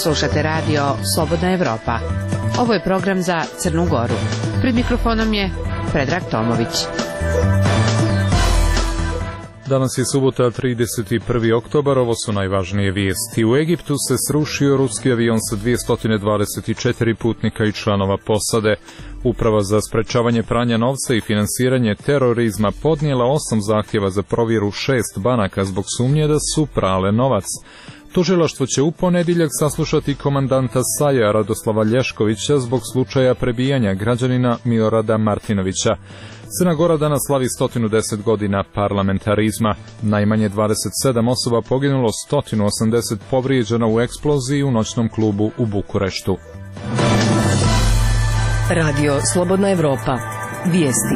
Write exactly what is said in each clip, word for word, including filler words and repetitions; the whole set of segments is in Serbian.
Slušate radio Slobodna Evropa. Ovo je program za Crnu Goru. Pred mikrofonom je Predrag Tomović. Danas je subota, trideset prvi oktobar, ovo su najvažnije vijesti. U Egiptu se srušio ruski avion sa dvjesto dvadeset četiri putnika i članova posade. Uprava za sprečavanje pranja novca i finansiranje terorizma podnijela osam zahtjeva za provjeru šest banaka zbog sumnje da su prale novac. Tužilaštvo će u ponedjeljak saslušati komandanta Saja Radoslava Lješkovića zbog slučaja prebijanja građanina Milorada Martinovića. Crna Gora danas slavi sto deset godina parlamentarizma. Najmanje dvadeset sedam osoba poginulo, sto osamdeset povrijeđeno u eksploziji u noćnom klubu u Bukureštu. Radio Slobodna Evropa. Vijesti.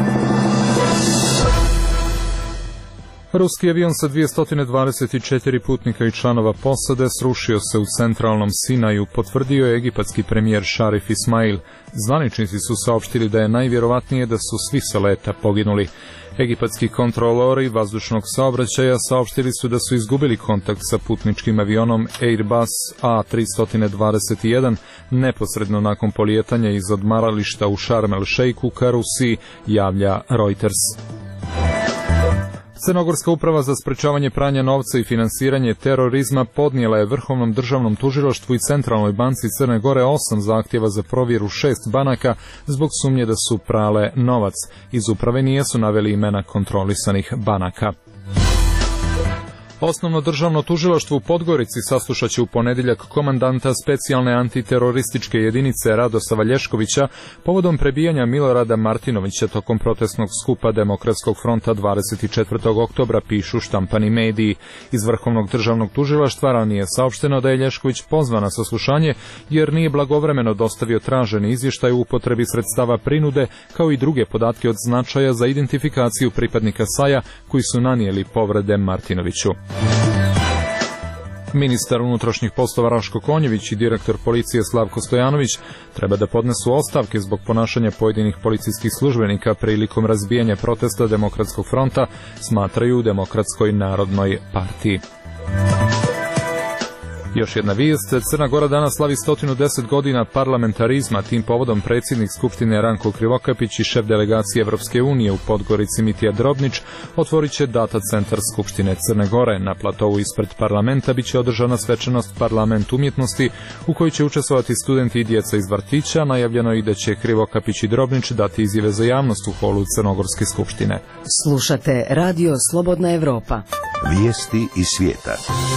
Ruski avion sa dvjesto dvadeset četiri putnika i članova posade srušio se u centralnom Sinaju, potvrdio je egipatski premijer Šarif Ismail. Zvaničnici su saopštili da je najvjerovatnije da su svi sa leta poginuli. Egipatski kontrolori vazdušnog saobraćaja saopštili su da su izgubili kontakt sa putničkim avionom Airbus A tri dvadeset jedan neposredno nakon polijetanja iz odmarališta u Šarm el Šejku ka Rusiji, javlja Reuters. Crnogorska uprava za sprečavanje pranja novca i finansiranje terorizma podnijela je Vrhovnom državnom tužilaštvu i Centralnoj banci Crne Gore osam zahtjeva za provjeru šest banaka zbog sumnje da su prale novac. Iz uprave nisu naveli imena kontrolisanih banaka. Osnovno državno tužilaštvo u Podgorici saslušat će u ponedjeljak komandanta specijalne antiterorističke jedinice Radoslava Lješkovića povodom prebijanja Milorada Martinovića tokom protestnog skupa Demokratskog fronta dvadeset četvrtog oktobra, pišu štampani mediji. Iz Vrhovnog državnog tužilaštva ranije saopšteno da je Lješković pozvan na saslušanje jer nije blagovremeno dostavio traženi izvještaj u upotrebi sredstava prinude kao i druge podatke od značaja za identifikaciju pripadnika Saja koji su nanijeli povrede Martinoviću. Ministar unutrašnjih poslova Raško Konjević i direktor policije Slavko Stojanović treba da podnesu ostavke zbog ponašanja pojedinih policijskih službenika prilikom razbijanja protesta Demokratskog fronta, smatraju u Demokratskoj narodnoj partiji. Još jedna vijest, Crna Gora danas slavi sto deset godina parlamentarizma. Tim povodom predsjednik Skupštine Ranko Krivokapić i šef delegacije Evropske unije u Podgorici Mitija Drobnić otvorit će data centar Skupštine Crne Gore. Na platovu ispred parlamenta biće održana svečanost Parlament umjetnosti u kojoj će učestvovati studenti i djeca iz vrtića. Najavljeno je i da će Krivokapić i Drobnić dati izjave za javnost u holu Crnogorske skupštine. Slušate Radio Slobodna Evropa. Vijesti iz svijeta.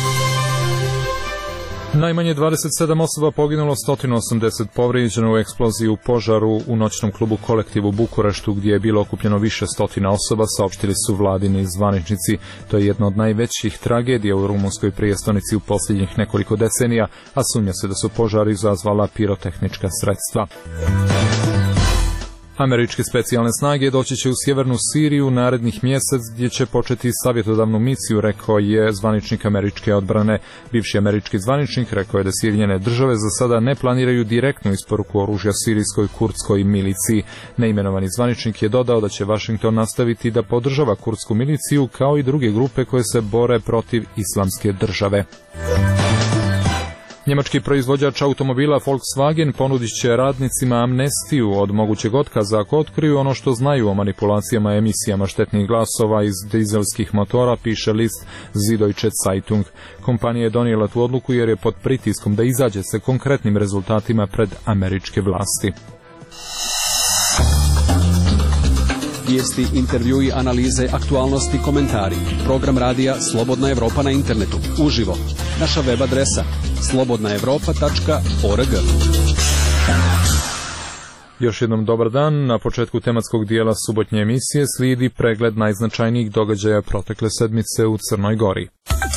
Najmanje dvadeset sedam osoba poginulo, sto osamdeset povrijeđeno u eksploziji u požaru u noćnom klubu Kolektiv u Bukureštu gdje je bilo okupljeno više stotina osoba, saopštili su vladini zvaničnici. To je jedna od najvećih tragedija u rumunskoj prijestolnici u posljednjih nekoliko decenija, a sumnja se da su požari izazvala pirotehnička sredstva. Američke specijalne snage doći će u sjevernu Siriju narednih mjesec gdje će početi savjetodavnu misiju, rekao je zvaničnik američke odbrane. Bivši američki zvaničnik rekao je da Sjedinjene države za sada ne planiraju direktnu isporuku oružja sirijskoj kurdskoj miliciji. Neimenovani zvaničnik je dodao da će Washington nastaviti da podržava kurdsku miliciju kao i druge grupe koje se bore protiv islamske države. Njemački proizvođač automobila Volkswagen ponudit će radnicima amnestiju od mogućeg otkaza ako otkriju ono što znaju o manipulacijama emisijama štetnih glasova iz dizelskih motora, piše list Süddeutsche Zeitung. Kompanija je donijela tu odluku jer je pod pritiskom da izađe sa konkretnim rezultatima pred američke vlasti. Vijesti, intervjui, analize, aktualnosti, komentari. Program radija Slobodna Evropa na internetu. Uživo. Naša web adresa slobodna evropa tačka org. Još jednom dobar dan. Na početku tematskog dijela subotnje emisije slijedi pregled najznačajnijih događaja protekle sedmice u Crnoj Gori.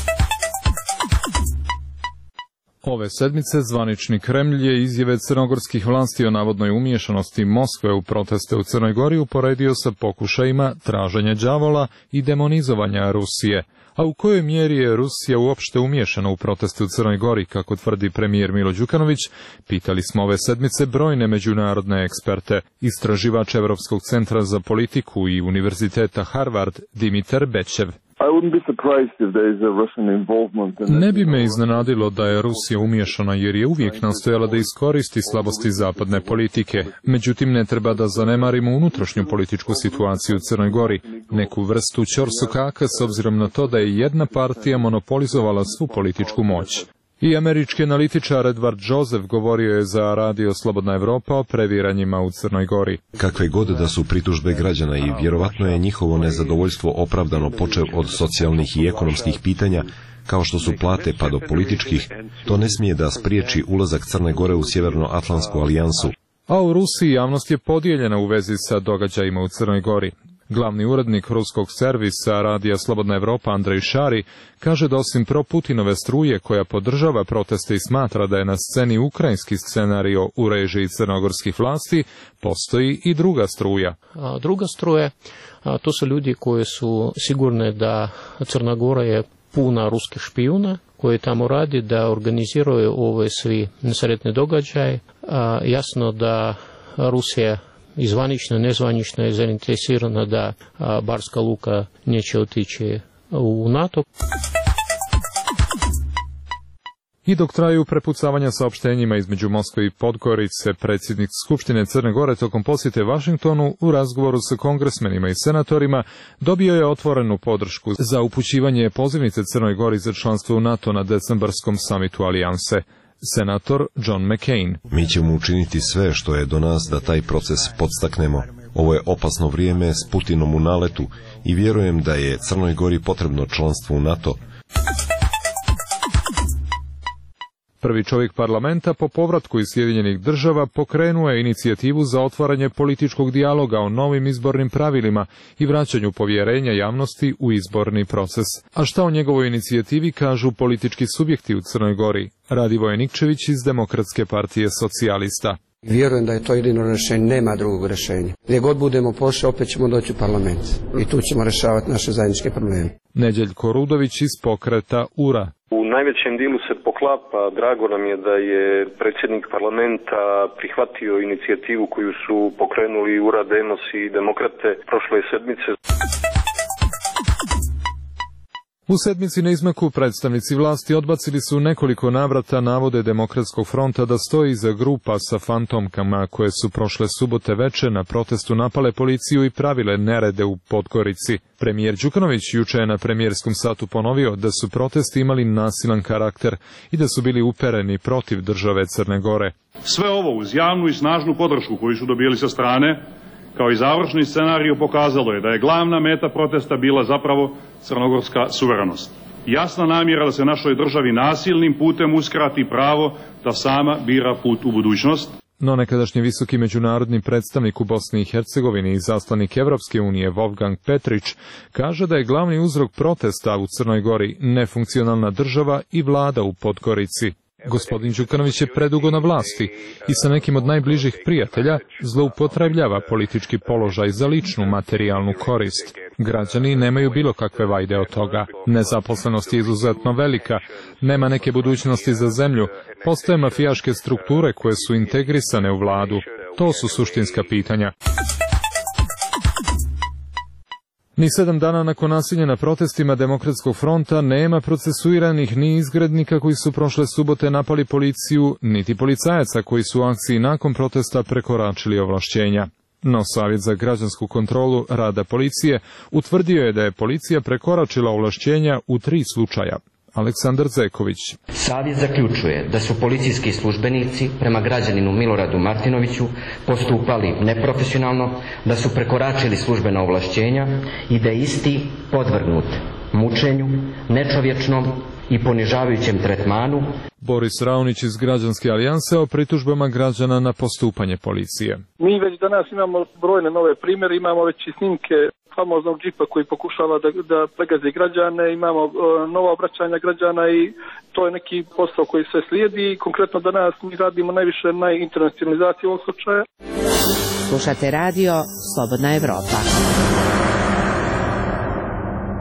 Ove sedmice zvanični Kremlj je izjave crnogorskih vlasti o navodnoj umiješanosti Moskve u proteste u Crnoj Gori uporedio sa pokušajima traženja đavola i demonizovanja Rusije. A u kojoj mjeri je Rusija uopšte umiješana u proteste u Crnoj Gori, kako tvrdi premijer Milo Đukanović, pitali smo ove sedmice brojne međunarodne eksperte. Istraživač Evropskog centra za politiku i Univerziteta Harvard Dimitar Bećev Ne bi me iznenadilo da je Rusija umiješana jer je uvijek nastojala da iskoristi slabosti zapadne politike. Međutim, ne treba da zanemarimo unutrašnju političku situaciju u Crnoj Gori, neku vrstu ćorsokaka s obzirom na to da je jedna partija monopolizovala svu političku moć. I američki analitičar Edward Joseph govorio je za radio Slobodna Evropa o previranjima u Crnoj Gori. Kakve god da su pritužbe građana i vjerovatno je njihovo nezadovoljstvo opravdano počev od socijalnih i ekonomskih pitanja, kao što su plate pa do političkih, to ne smije da spriječi ulazak Crne Gore u Sjevernoatlantsku alijansu. A u Rusiji javnost je podijeljena u vezi sa događajima u Crnoj Gori. Glavni urednik ruskog servisa radija Slobodna Evropa Andrej Šari kaže da osim pro-Putinove struje koja podržava proteste i smatra da je na sceni ukrajinski scenario u režiji crnogorskih vlasti, postoji i druga struja. A druga struja, a to su ljudi koji su sigurni da Crna Gora je puna ruskih špijuna koji tamo radi, da organiziraju ove svi nesretni događaje. A jasno da Rusija i zvanično, nezvanično je zainteresirana da Barska Luka neće otići u NATO. I dok traju prepucavanja saopštenjima između Moskve i Podgorice, predsjednik Skupštine Crne Gore tokom posjete Vašingtonu u razgovoru sa kongresmenima i senatorima dobio je otvorenu podršku za upućivanje pozivnice Crnoj Gori za članstvo u NATO na decembarskom samitu alijanse. Senator John McCain. Mi ćemo učiniti sve što je do nas da taj proces podstaknemo. Ovo je opasno vrijeme s Putinom u naletu i vjerujem da je Crnoj Gori potrebno članstvo u NATO. Prvi čovjek parlamenta po povratku iz Sjedinjenih država pokrenuo je inicijativu za otvaranje političkog dijaloga o novim izbornim pravilima i vraćanju povjerenja javnosti u izborni proces. A šta o njegovoj inicijativi kažu politički subjekti u Crnoj Gori? Radivoje Nikčević iz Demokratske partije socijalista. Vjerujem da je to jedino rješenje, nema drugog rješenja. Gdje god budemo pošli, opet ćemo doći u parlament i tu ćemo rješavati naše zajedničke probleme. Neđeljko Rudović iz pokreta U R A. U najvećem dilu se poklapa, drago nam je da je predsjednik parlamenta prihvatio inicijativu koju su pokrenuli U R A, Demos i Demokrate prošle sedmice. U sedmici na izmaku predstavnici vlasti odbacili su nekoliko navrata navode Demokratskog fronta da stoji iza grupa sa fantomkama koje su prošle subote veče na protestu napale policiju i pravile nerede u Podgorici. Premijer Đukanović juče je na premijerskom satu ponovio da su protesti imali nasilan karakter i da su bili upereni protiv države Crne Gore. Sve ovo uz javnu i snažnu podršku koju su dobili sa strane, kao i završni scenarij pokazalo je da je glavna meta protesta bila zapravo crnogorska suverenost. Jasna namjera da se našoj državi nasilnim putem uskrati pravo da sama bira put u budućnost. No nekadašnji visoki međunarodni predstavnik u Bosni i Hercegovini i zaslanik Evropske unije Wolfgang Petrić kaže da je glavni uzrok protesta u Crnoj Gori nefunkcionalna država i vlada u Podgorici. Gospodin Đukanović je predugo na vlasti i sa nekim od najbližih prijatelja zloupotrebljava politički položaj za ličnu materijalnu korist. Građani nemaju bilo kakve vajde od toga. Nezaposlenost je izuzetno velika, nema neke budućnosti za zemlju, postoje mafijaške strukture koje su integrisane u vladu. To su suštinska pitanja. Ni sedam dana nakon nasilja na protestima Demokratskog fronta nema procesuiranih ni izgrednika koji su prošle subote napali policiju, niti policajaca koji su u akciji nakon protesta prekoračili ovlašćenja. No Savjet za građansku kontrolu rada policije utvrdio je da je policija prekoračila ovlašćenja u tri slučaja. Aleksandar Zeković. Savjet zaključuje da su policijski službenici prema građaninu Miloradu Martinoviću postupali neprofesionalno, da su prekoračili službena ovlašćenja i da je isti podvrgnut mučenju, nečovječnom i ponižavajućem tretmanu. Boris Raunić iz Građanske alijanse o pritužbama građana na postupanje policije. Mi već danas imamo brojne nove primjere, imamo već i snimke famoznog džipa koji pokušava da, da pregazi građane, imamo uh, nova obraćanja građana i to je neki posao koji se slijedi. Konkretno danas mi radimo najviše na internacionalizaciji ovog slučaja. Slušate radio Slobodna Evropa.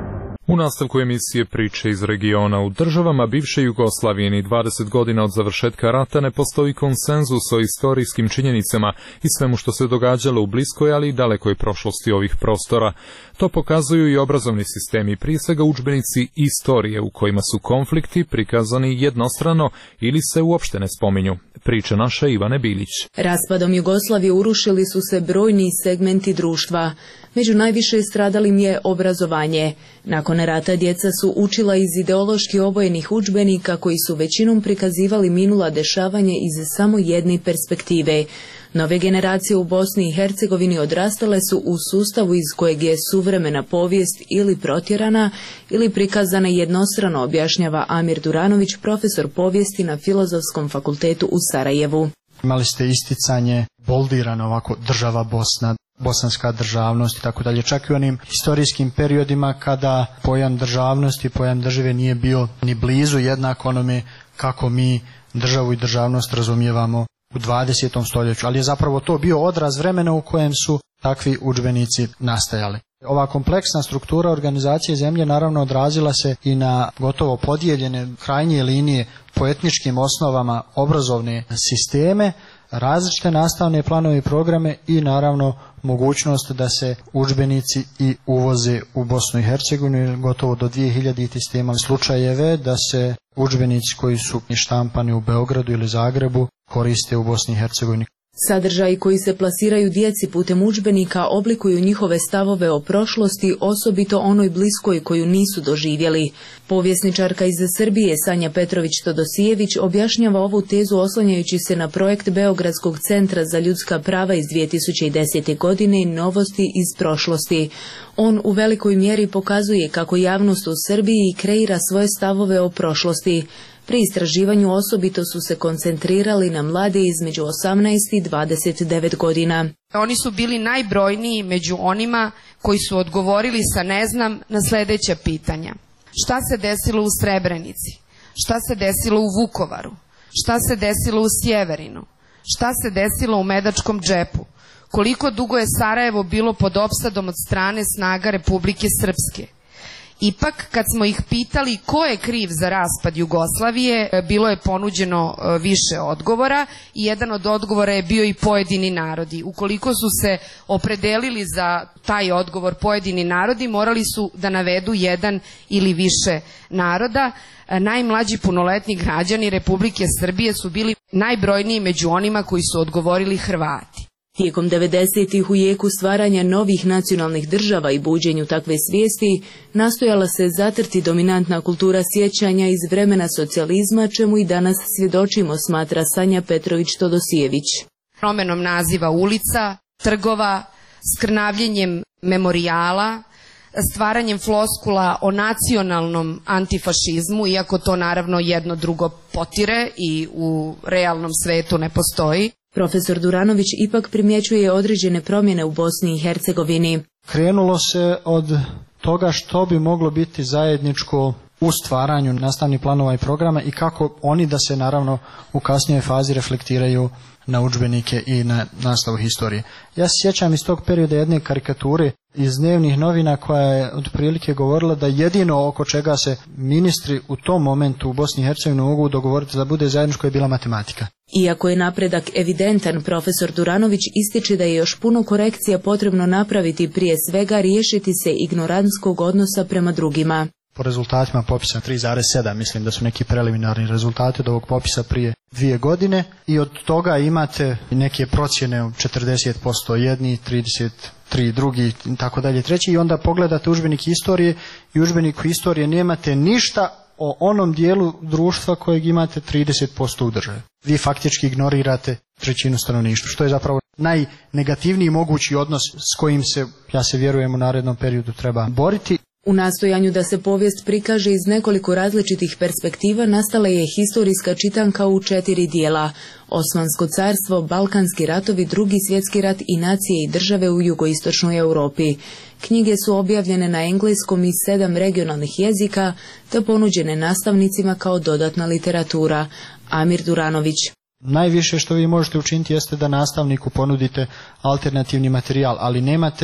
U nastavku emisije Priče iz regiona. U državama bivše Jugoslavije ni dvadeset godina od završetka rata ne postoji konsenzus o istorijskim činjenicama i svemu što se događalo u bliskoj, ali i dalekoj prošlosti ovih prostora. To pokazuju i obrazovni sistemi, prije svega udžbenici istorije u kojima su konflikti prikazani jednostrano ili se uopšte ne spominju. Priča naša Ivane Bilić. Raspadom Jugoslavije urušili su se brojni segmenti društva. Među najviše stradalim je obrazovanje. Nakon rata djeca su učila iz ideološki obojenih udžbenika koji su većinom prikazivali minula dešavanje iz samo jedne perspektive. Nove generacije u Bosni i Hercegovini odrastale su u sustavu iz kojeg je suvremena povijest ili protjerana ili prikazana jednostrano, objašnjava Amir Duranović, profesor povijesti na Filozofskom fakultetu u Sarajevu. Imali ste isticanje boldirano ovako država Bosna, bosanska državnost i tako dalje. Čak i u onim historijskim periodima kada pojam državnosti, pojam države nije bio ni blizu jednak onome kako mi državu i državnost razumijevamo u dvadesetom stoljeću, ali je zapravo to bio odraz vremena u kojem su takvi udžbenici nastajali. Ova kompleksna struktura organizacije zemlje naravno odrazila se i na gotovo podijeljene krajnje linije po etničkim osnovama obrazovne sisteme, različite nastavne planove i programe i naravno mogućnost da se udžbenici i uvoze u Bosnu i Hercegovinu. Gotovo do dvije hiljadite ste imali slučajeve da se udžbenici koji su štampani u Beogradu ili Zagrebu koriste u Bosni i Hercegovini. Sadržaji koji se plasiraju djeci putem udžbenika oblikuju njihove stavove o prošlosti, osobito onoj bliskoj koju nisu doživjeli. Povjesničarka iz Srbije Sanja Petrović-Todosijević objašnjava ovu tezu oslanjajući se na projekt Beogradskog centra za ljudska prava iz dvije tisuće desete. godine i novosti iz prošlosti. On u velikoj mjeri pokazuje kako javnost u Srbiji kreira svoje stavove o prošlosti. Pri istraživanju osobito su se koncentrirali na mlade između osamnaest i dvadeset devet godina. Oni su bili najbrojniji među onima koji su odgovorili sa ne znam na sljedeća pitanja. Šta se desilo u Srebrenici? Šta se desilo u Vukovaru? Šta se desilo u Sjeverinu? Šta se desilo u Medačkom džepu? Koliko dugo je Sarajevo bilo pod opsadom od strane snaga Republike Srpske? Ipak, kad smo ih pitali ko je kriv za raspad Jugoslavije, bilo je ponuđeno više odgovora i jedan od odgovora je bio i pojedini narodi. Ukoliko su se opredelili za taj odgovor pojedini narodi, morali su da navedu jedan ili više naroda. Najmlađi punoletni građani Republike Srbije su bili najbrojniji među onima koji su odgovorili Hrvati. Tijekom devedesetih u jeku stvaranja novih nacionalnih država i buđenju takve svijesti nastojala se zatrti dominantna kultura sjećanja iz vremena socijalizma, čemu i danas svjedočimo, smatra Sanja Petrović-Todosijević. Promenom naziva ulica, trgova, skrnavljenjem memorijala, stvaranjem floskula o nacionalnom antifašizmu, iako to naravno jedno drugo potire i u realnom svetu ne postoji. Profesor Duranović ipak primjećuje određene promjene u Bosni i Hercegovini. Krenulo se od toga što bi moglo biti zajedničko u stvaranju nastavnih planova i programa i kako oni da se naravno u kasnijoj fazi reflektiraju na udžbenike i na nastavu historije. Ja se sjećam iz tog perioda jedne karikature iz dnevnih novina koja je otprilike govorila da jedino oko čega se ministri u tom momentu u Bosni i Hercegovini mogu dogovoriti da bude zajedničko je bila matematika. Iako je napredak evidentan, profesor Duranović ističe da je još puno korekcija potrebno napraviti, prije svega riješiti se ignorantskog odnosa prema drugima. Po rezultatima popisa tri zarez sedam, mislim da su neki preliminarni rezultati od ovog popisa prije dvije godine i od toga imate neke procjene četrdeset posto jedni, trideset tri drugi i tako dalje treći i onda pogledate udžbenik historije i udžbenik historije nemate ništa o onom dijelu društva kojeg imate trideset posto u državi. Vi faktički ignorirate trećinu stanovništva, što je zapravo najnegativniji mogući odnos s kojim se, ja se vjerujem, u narednom periodu treba boriti. U nastojanju da se povijest prikaže iz nekoliko različitih perspektiva nastala je historijska čitanka u četiri dijela: Osmansko carstvo, Balkanski ratovi, Drugi svjetski rat i nacije i države u jugoistočnoj Europi. Knjige su objavljene na engleskom i sedam regionalnih jezika te ponuđene nastavnicima kao dodatna literatura. Amir Duranović. Najviše što vi možete učiniti jeste da nastavniku ponudite alternativni materijal, ali nemate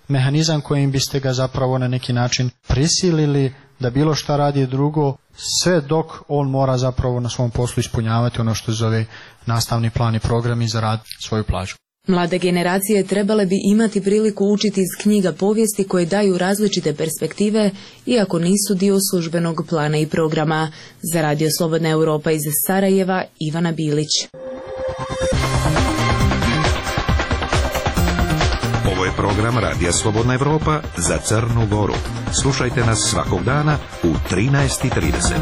mehanizam kojim biste ga zapravo na neki način prisilili da bilo šta radi drugo, sve dok on mora zapravo na svom poslu ispunjavati ono što zove nastavni plan i program i zaraditi svoju plaću. Mlade generacije trebale bi imati priliku učiti iz knjiga povijesti koje daju različite perspektive, iako nisu dio službenog plana i programa. Za Radio Slobodna Europa iz Sarajeva, Ivana Bilić. Ovo je program Radija Slobodna Evropa za Crnu Goru. Slušajte nas svakog dana u trinaest i trideset.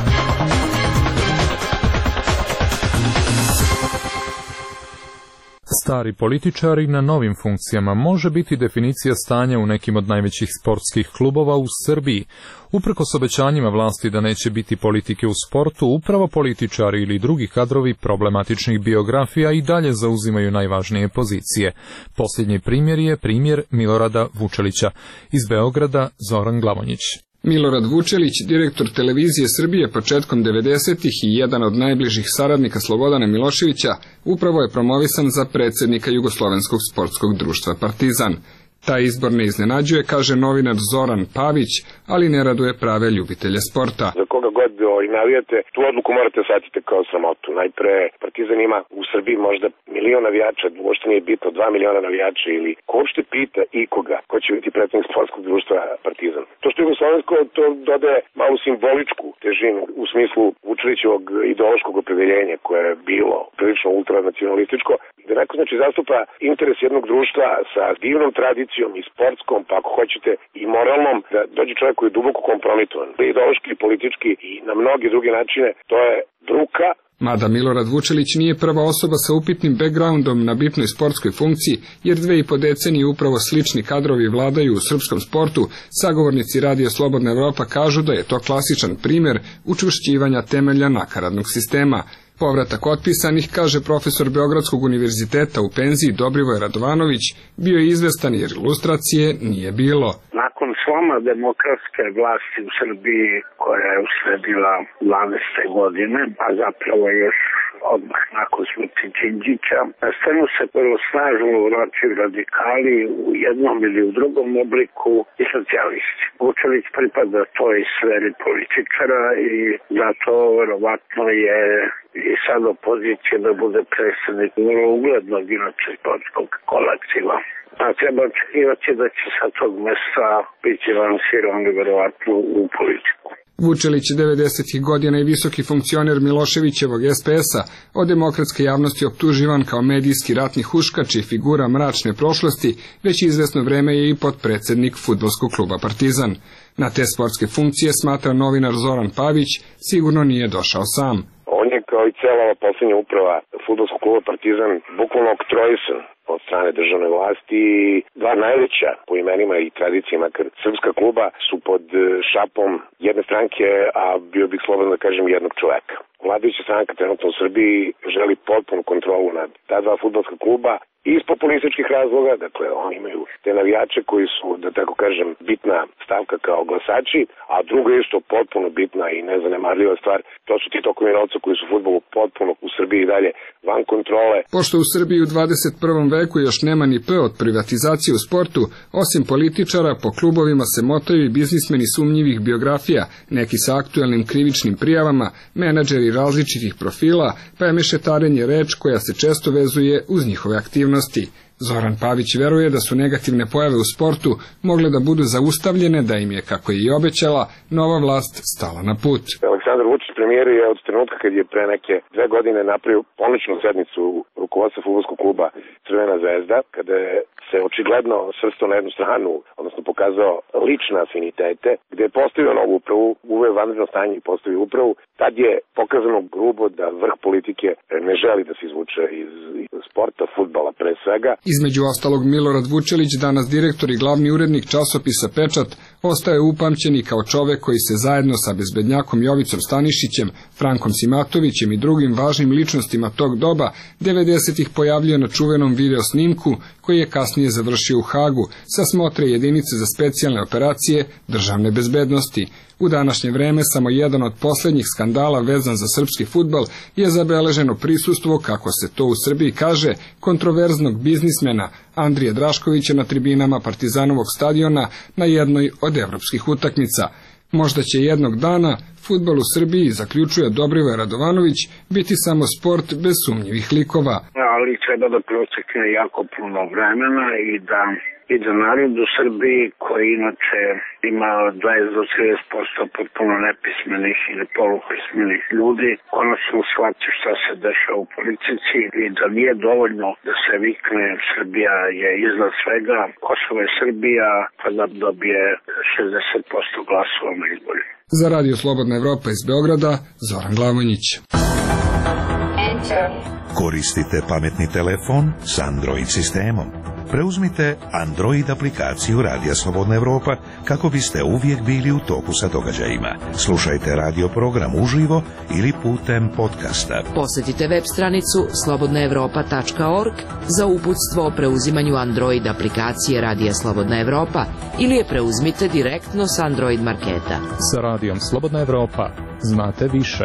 Stari političari na novim funkcijama može biti definicija stanja u nekim od najvećih sportskih klubova u Srbiji. Uprkos obećanjima vlasti da neće biti politike u sportu, upravo političari ili drugi kadrovi problematičnih biografija i dalje zauzimaju najvažnije pozicije. Posljednji primjer je primjer Milorada Vučelića. Iz Beograda Zoran Glavonjić. Milorad Vučelić, direktor Televizije Srbije početkom devedesetih i jedan od najbližih saradnika Slobodana Miloševića, upravo je promovisan za predsjednika Jugoslovenskog sportskog društva Partizan. Taj izbor ne iznenađuje, kaže novinar Zoran Pavić, ali ne raduje prave ljubitelje sporta. Za koga god i navijate, tu odluku morate shvatiti kao sramotu. Najpre, Partizan ima u Srbiji možda milion navijača, uopšte nije bitno, dva miliona navijača ili ko uopšte pita ikoga ko će biti predsjednik sportskog društva Partizan. To što je jugoslovensko, to dodaje malu simboličku težinu u smislu Vučelićevog ideološkog opredeljenja koje je bilo prilično ultranacionalističko, da neko znači zastupa interes jednog društva sa divnom tradicijom i sportskom, pa ako hoćete i moralnom, da dođe čovjek koji je duboko kompromitovan, ideološki, politički i na mnoge druge načine, to je bruka. Mada Milorad Vučelić nije prva osoba sa upitnim backgroundom na bitnoj sportskoj funkciji, jer dve i po decenije upravo slični kadrovi vladaju u srpskom sportu, sagovornici Radija Slobodna Evropa kažu da je to klasičan primjer učvršćivanja temelja nakaradnog sistema. Povratak otpisanih, kaže profesor Beogradskog univerziteta u penziji Dobrivoj Radovanović, bio je izvestan jer ilustracije nije bilo. Nakon sloma demokratske vlasti u Srbiji koja je usledila dvanaeste godine, a zapravo još odmah nakon smrti Đinđića, na scenu se prvo snažno uvraćaju radikali u jednom ili u drugom obliku i socijalisti. Vučelić pripada toj sferi političara i zato verovatno je i sad opozicija da bude predsjednik vrlo uglednog inače sportskog kolektiva. A treba očekivati da će sa tog mesta biti lansiran verovatno u politiku. Vučelić devedesetih godina i visoki funkcioner Miloševićevog es pe es a, od demokratske javnosti optuživan kao medijski ratni huškač i figura mračne prošlosti, već izvesno vreme je i potpredsjednik fudbalskog kluba Partizan. Na te sportske funkcije, smatra novinar Zoran Pavić, sigurno nije došao sam. On je kao i cijela ova posljednja uprava fudbalskog kluba Partizan bukvalno oktrojisan od strane državne vlasti i dva najveća po imenima i tradicijama srpska kluba su pod šapom jedne stranke, a bio bih slobodan da kažem jednog čoveka. Vladajuća stranka trenutno u Srbiji želi potpunu kontrolu nad ta dva fudbalska kluba i iz populističkih razloga, dakle oni imaju te navijače koji su, da tako kažem, bitna stavka kao glasači, a druga isto potpuno bitna i nezanemarljiva stvar, to su ti tokovi novca koji su fudbalu potpuno u Srbiji i dalje van kontrole. Pošto u Srbiji u dvadeset prvom veku još nema ni P od privatizacije u sportu, osim političara, po klubovima se motaju i biznismeni sumnjivih biografija, neki sa aktuelnim krivičnim prijavama, menadžeri različitih profila, pa je mešetarenje reč koja se često vezuje uz njihove aktivnosti. Zoran Pavić veruje da su negativne pojave u sportu mogle da budu zaustavljene, da im je, kako je i obećala, nova vlast stala na put. Aleksandar Vučić, premijer, je od trenutka kad je pre neke dve godine napravio ponoćnu sednicu rukovodstva fudbalskog kluba Crvena zvezda, kada je se očigledno svrstao na jednu stranu, odnosno pokazao lične afinitete, gde je postavio novu upravu, uveo vanredno stanje i postavio upravu, tad je pokazano grubo da vrh politike ne želi da se izvuče iz sporta, fudbala pre svega. Između ostalog, Milorad Vučelić, danas direktor i glavni urednik časopisa Pečat, ostaje upamćeni kao čovek koji se zajedno sa bezbednjakom Jovicom Stanišićem, Frankom Simatovićem i drugim važnim ličnostima tog doba devedesetih pojavljuje na čuvenom video snimku koji je kasnije završio u Hagu sa smotre jedinice za specijalne operacije državne bezbednosti. U današnje vreme samo jedan od posljednjih skandala vezan za srpski fudbal je zabeleženo prisustvo, kako se to u Srbiji kaže, kontroverznog biznismena Andrije Draškovića na tribinama Partizanovog stadiona na jednoj od evropskih utakmica. Možda će jednog dana fudbal u Srbiji, zaključuje Dobrivoje Radovanović, biti samo sport bez sumnjivih likova. Ali treba da protekne jako puno vremena i da i da narod u Srbiji, koji inače ima dvadeset do trideset posto potpuno nepismenih ili polupismenih ljudi, konačno shvati šta se dešava u politici i da nije dovoljno da se vikne Srbija je iznad svega, Kosovo je Srbija, pa da dobije šezdeset posto glasova na izbori. Za Radio Slobodna Evropa iz Beograda, Zoran Glavonjić. Koristite pametni telefon s Android sistemom. Preuzmite Android aplikaciju Radija Slobodna Evropa kako biste uvijek bili u toku sa događajima. Slušajte radio program uživo ili putem podcasta. Posjetite web stranicu slobodna evropa tačka org za uputstvo o preuzimanju Android aplikacije Radija Slobodna Evropa ili je preuzmite direktno s Android marketa. Sa Radijom Slobodna Evropa znate više.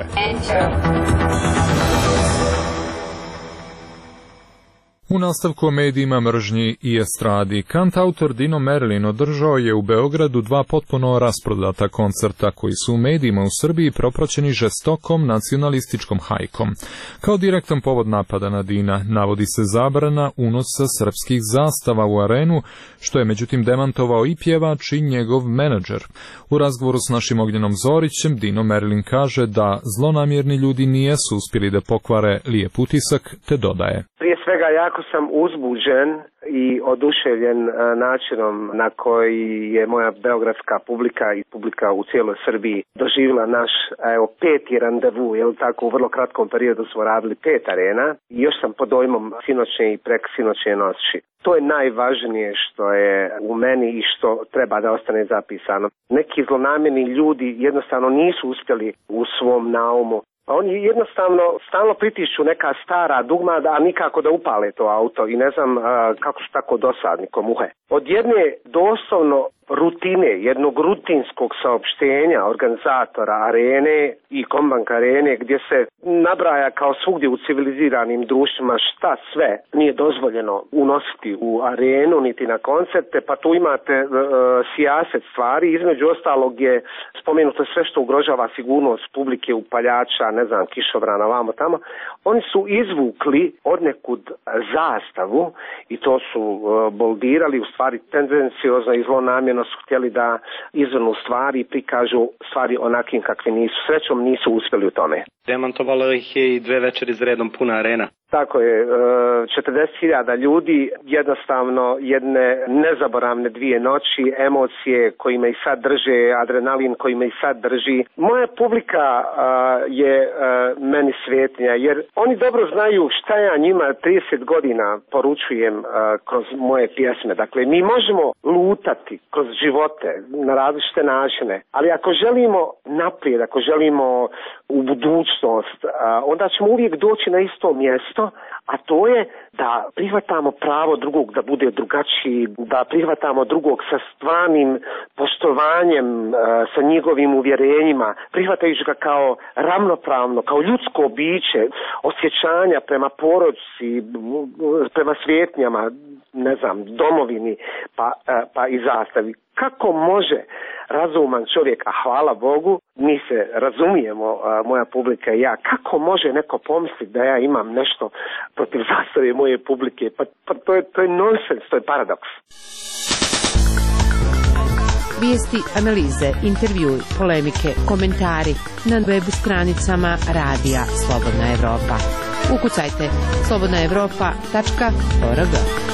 U nastavku o medijima, mržnji i estradi, kantautor Dino Merlin održao je u Beogradu dva potpuno rasprodata koncerta koji su u medijima u Srbiji propraćeni žestokom nacionalističkom hajkom. Kao direktan povod napada na Dina navodi se zabrana unosa srpskih zastava u arenu, što je međutim demantovao i pjevač i njegov menadžer. U razgovoru s našim Ognjenom Zorićem, Dino Merlin kaže da zlonamjerni ljudi nijesu uspjeli da pokvare lijep utisak, te dodaje: Prije svega jako sam uzbuđen i oduševljen načinom na koji je moja beogradska publika i publika u cijeloj Srbiji doživjela naš evo, peti randevu, jel tako, u vrlo kratkom periodu smo radili pet arena i još sam pod dojmom sinoćne i preksinoćne noći. To je najvažnije što je u meni i što treba da ostane zapisano. Neki zlonamjerni ljudi jednostavno nisu uspjeli u svom naumu. Oni jednostavno stalno pritišću neka stara dugma, a nikako da upale to auto i ne znam a, kako su tako dosadni ko muhe. Od jedne doslovno rutine, jednog rutinskog saopštenja organizatora arene i Kombank arene gdje se nabraja kao svugdje u civiliziranim društvima šta sve nije dozvoljeno unositi u arenu niti na koncerte, pa tu imate e, sijaset stvari, između ostalog je spomenuto sve što ugrožava sigurnost publike, upaljača, ne znam, kišobrana, vamo tamo. Oni su izvukli odnekud zastavu i to su e, boldirali, u stvari tendenciozno i zlonamjerno su htjeli da izvrnu stvari i prikažu stvari onakim kakvi nisu. Srećom nisu uspjeli u tome. Demantovalo ih je i dve večeri za redom puna arena. Tako je, četrdeset hiljada ljudi, jednostavno jedne nezaboravne dvije noći, emocije koji me i sad drže, adrenalin koji me i sad drži. Moja publika je meni svetinja, jer oni dobro znaju šta ja njima trideset godina poručujem kroz moje pjesme. Dakle, mi možemo lutati kroz živote na različite načine, ali ako želimo naprijed, ako želimo u budućnost, onda ćemo uvijek doći na isto mjesto, a to je da prihvatamo pravo drugog da bude drugačiji, da prihvatamo drugog sa stvarnim poštovanjem, sa njegovim uvjerenjima, prihvatajući ga kao ravnopravno, kao ljudsko biće, osjećanja prema porodici, prema svijetnjama, ne znam, domovini, pa, pa i zastavi. Kako može razuman čovjek, a hvala Bogu, mi se razumijemo, moja publika i ja, kako može neko pomisliti da ja imam nešto protiv zastave moje publike? Pa, pa to je, to je nonsens, to je paradoks. Vijesti, analize, intervjui, polemike, komentari na web stranicama Radija Slobodna Evropa. Ukucajte slobodna evropa tačka org.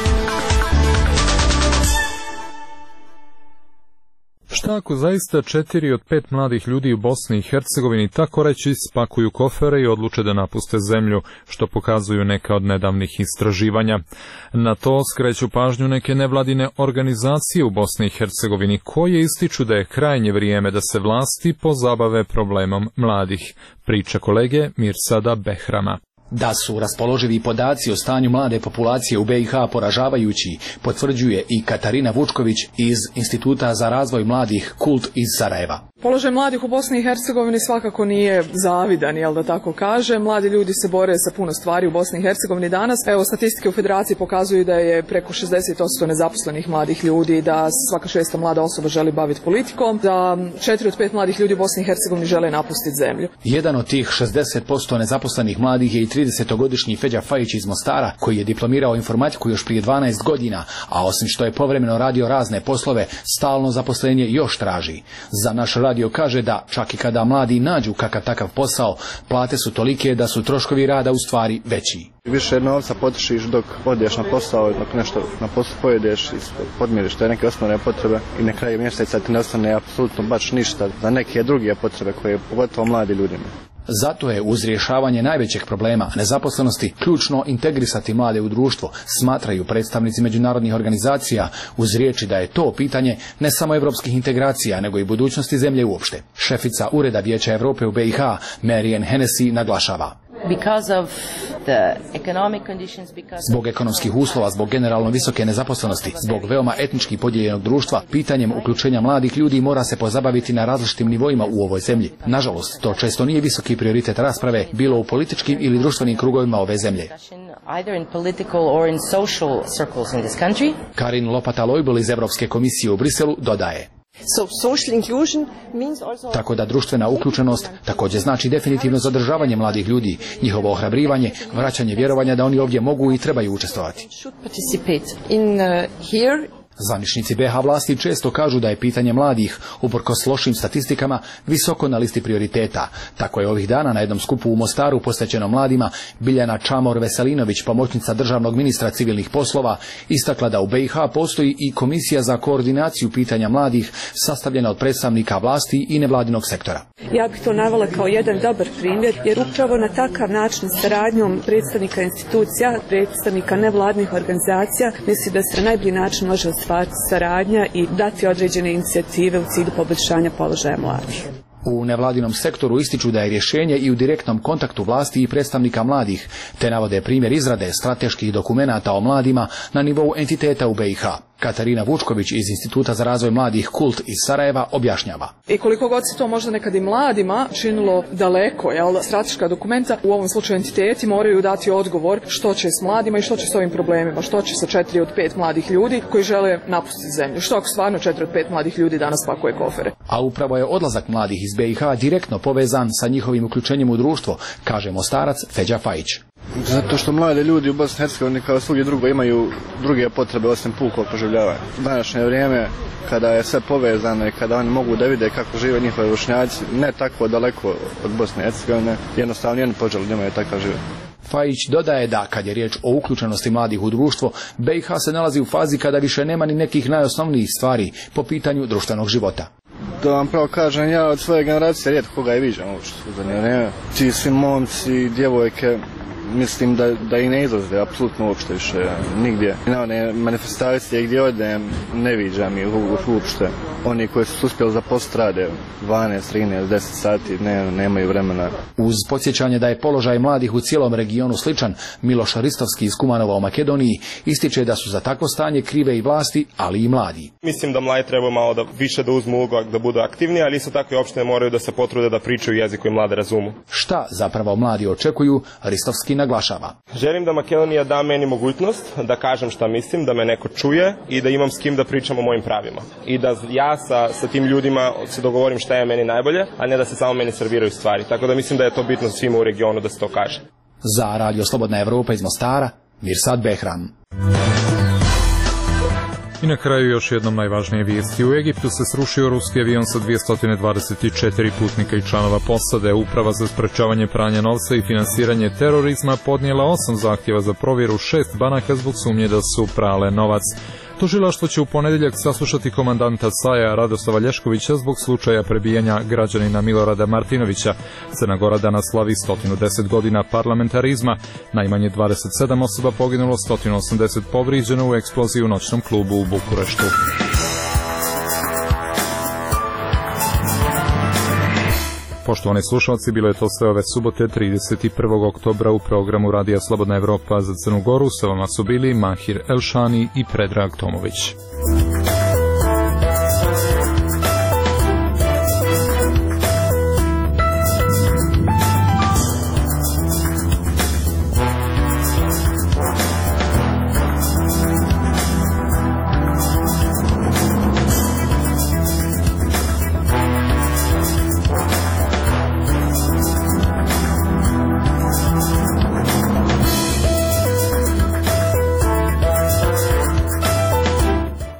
Šta ako zaista četiri od pet mladih ljudi u Bosni i Hercegovini tako reći spakuju kofere i odluče da napuste zemlju, što pokazuju neka od nedavnih istraživanja? Na to skreću pažnju neke nevladine organizacije u Bosni i Hercegovini, koje ističu da je krajnje vrijeme da se vlasti pozabave problemom mladih. Priča kolege Mirsada Behrama. Da su raspoloživi podaci o stanju mlade populacije u B i H poražavajući, potvrđuje i Katarina Vučković iz Instituta za razvoj mladih Kult iz Sarajeva. Položaj mladih u Bosni i Hercegovini svakako nije zavidan, jel da tako kaže. Mladi ljudi se bore sa puno stvari u Bosni i Hercegovini danas. Evo, statistike u Federaciji pokazuju da je preko šezdeset posto nezaposlenih mladih ljudi, da svaka šesta mlada osoba želi baviti politikom, da četiri od pet mladih ljudi u Bosni i Hercegovini žele napustiti zemlju. Jedan od tih šezdeset posto nezaposlenih mladih je i tridesetogodišnji Feđa Fajić iz Mostara, koji je diplomirao informatiku još prije dvanaest godina, a osim što je povremeno radio razne poslove, stalno zaposlenje još traži. Za naš radio kaže da čak i kada mladi nađu kakav takav posao, plate su tolike da su troškovi rada u stvari veći. Više novca potrošiš dok odeš na posao, dok nešto na poslu pojedeš i podmiriš te neke osnovne potrebe i na kraju mjeseca ti ne ostane apsolutno baš ništa za neke druge potrebe koje pogotovo mladi ljudima. Zato je uz rješavanje najvećeg problema nezaposlenosti ključno integrisati mlade u društvo, smatraju predstavnici međunarodnih organizacija, uz riječi da je to pitanje ne samo evropskih integracija, nego i budućnosti zemlje uopšte. Šefica Ureda Vijeća Europe u B i H, Marian Hennessy, naglašava. Zbog ekonomskih uslova, zbog generalno visoke nezaposlenosti, zbog veoma etnički podijeljenog društva, pitanjem uključenja mladih ljudi mora se pozabaviti na različitim nivoima u ovoj zemlji. Nažalost, to često nije visoki prioritet rasprave, bilo u političkim ili društvenim krugovima ove zemlje. Karin Lopata-Lojbol iz Europske komisije u Briselu dodaje. Tako da društvena uključenost također znači definitivno zadržavanje mladih ljudi, njihovo ohrabrivanje, vraćanje vjerovanja da oni ovdje mogu i trebaju učestvovati. Zvaničnici B H vlasti često kažu da je pitanje mladih, uprkos lošim statistikama, visoko na listi prioriteta. Tako je ovih dana na jednom skupu u Mostaru posvećenom mladima Biljana Čamor-Veselinović, pomoćnica državnog ministra civilnih poslova, istakla da u B i H postoji i komisija za koordinaciju pitanja mladih, sastavljena od predstavnika vlasti i nevladinog sektora. Ja bih to navela kao jedan dobar primjer, jer upravo na takav način saradnjom predstavnika institucija, predstavnika nevladnih organizacija, misli da se na najbolji način može ostvariti saradnja i dati određene inicijative u cilju poboljšanja položaja mladih. U nevladinom sektoru ističu da je rješenje i u direktnom kontaktu vlasti i predstavnika mladih, te navode primjer izrade strateških dokumenata o mladima na nivou entiteta u B i H. Katarina Vučković iz Instituta za razvoj mladih Kult iz Sarajeva objašnjava. I koliko god se to možda nekad i mladima činilo daleko, jel, strateška dokumenta, u ovom slučaju entiteti moraju dati odgovor što će s mladima i što će s ovim problemima, što će sa četiri od pet mladih ljudi koji žele napustiti zemlju, što ako stvarno četiri od pet mladih ljudi danas pakuje kofere. A upravo je odlazak mladih iz B i H direktno povezan sa njihovim uključenjem u društvo, kaže Mostarac Feđa Fajić. Zato što mlade ljudi u Bosni i Hercegovini kao svugdje drugo imaju druge potrebe osim pukog proživljavanja. U današnje vrijeme kada je sve povezano i kada oni mogu da vide kako žive njihovi vršnjaci, ne tako daleko od Bosne i Hercegovine, jednostavno jedno požele da imaju takav život. Fajić dodaje da, kad je riječ o uključenosti mladih u društvo, B i H se nalazi u fazi kada više nema ni nekih najosnovnijih stvari po pitanju društvenog života. Da vam pravo kažem, ja od svoje generacije rijetko koga je viđam uopšte u zadnje vrijeme. Ti svi momci, djevojke, mislim da, da i ne izlaze apsolutno uopšte više nigdje. Na one manifestacije gdje odem ne viđam ih uopšte. Oni koji su uspjeli za post rade dvanaest, trinaest, deset sati, ne, nemaju vremena. Uz podsjećanje da je položaj mladih u cijelom regionu sličan, Miloš Ristovski iz Kumanova u Makedoniji ističe da su za takvo stanje krive i vlasti, ali i mladi. Mislim da mladi trebaju malo da više da uzmu ulogu, da budu aktivniji, ali isto tako i opštine moraju da se potrude da pričaju jezik koji mlade razumu. Šta zapravo mladi očekuju, Ristovski naglašava. Želim da Makedonija da meni mogućnost da kažem šta mislim, da me neko čuje i da imam s kim da pričam o mojim pravima. I da ja sa, sa tim ljudima se dogovorim šta je meni najbolje, a ne da se samo meni serviraju stvari. Tako da mislim da je to bitno svima u regionu da se to kaže. Za Radio Slobodna Evropa iz Mostara, Mirsad Behram. I na kraju još jednom najvažnije vijesti. U Egiptu se srušio ruski avion sa dvjesto dvadeset četiri putnika i članova posade. Uprava za sprečavanje pranja novca i finansiranje terorizma podnijela osam zahtjeva za provjeru šest banaka zbog sumnje da su prale novac. Tužilaštvo će u ponedjeljak saslušati komandanta S A J-a Radoslava Lješkovića zbog slučaja prebijanja građanina Milorada Martinovića. Crna Gora danas slavi sto deset godina parlamentarizma. Najmanje dvadeset sedam osoba poginulo, sto osamdeset povrijeđeno u eksploziji u noćnom klubu u Bukureštu. Poštovani slušalci, bilo je to sve ove subote trideset prvog oktobra u programu Radija Slobodna Evropa za Crnu Goru. Sa vama su bili Mahir Elšani i Predrag Tomović.